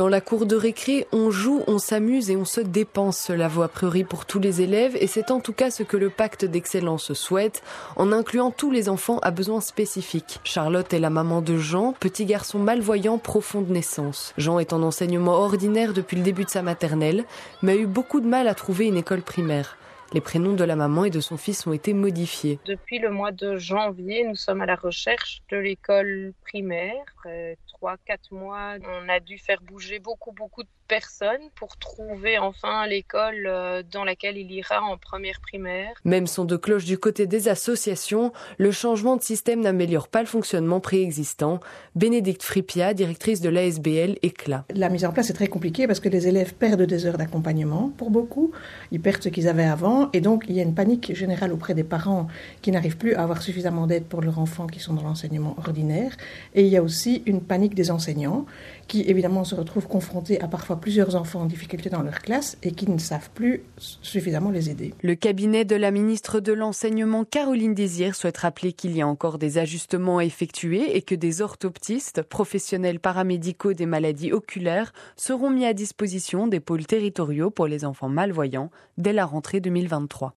Dans la cour de récré, on joue, on s'amuse et on se dépense. Cela vaut a priori pour tous les élèves et c'est en tout cas ce que le pacte d'excellence souhaite, en incluant tous les enfants à besoins spécifiques. Charlotte est la maman de Jean, petit garçon malvoyant profond de naissance. Jean est en enseignement ordinaire depuis le début de sa maternelle, mais a eu beaucoup de mal à trouver une école primaire. Les prénoms de la maman et de son fils ont été modifiés. Depuis le mois de janvier, nous sommes à la recherche de l'école primaire. Après 3-4 mois, on a dû faire bouger beaucoup de personnes pour trouver enfin l'école dans laquelle il ira en première primaire. Même son de cloche du côté des associations, le changement de système n'améliore pas le fonctionnement préexistant. Bénédicte Fripia, directrice de l'ASBL Éclat. La mise en place est très compliquée parce que les élèves perdent des heures d'accompagnement pour beaucoup. Ils perdent ce qu'ils avaient avant et donc il y a une panique générale auprès des parents qui n'arrivent plus à avoir suffisamment d'aide pour leurs enfants qui sont dans l'enseignement ordinaire. Et il y a aussi une panique des enseignants qui évidemment se retrouvent confrontés à parfois plusieurs enfants en difficulté dans leur classe et qui ne savent plus suffisamment les aider. Le cabinet de la ministre de l'Enseignement, Caroline Désir, souhaite rappeler qu'il y a encore des ajustements à effectuer et que des orthoptistes, professionnels paramédicaux des maladies oculaires, seront mis à disposition des pôles territoriaux pour les enfants malvoyants dès la rentrée 2023.